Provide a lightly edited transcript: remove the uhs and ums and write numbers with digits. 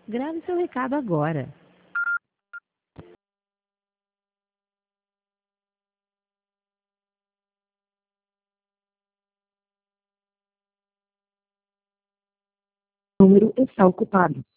Grave seu recado agora. O número está ocupado.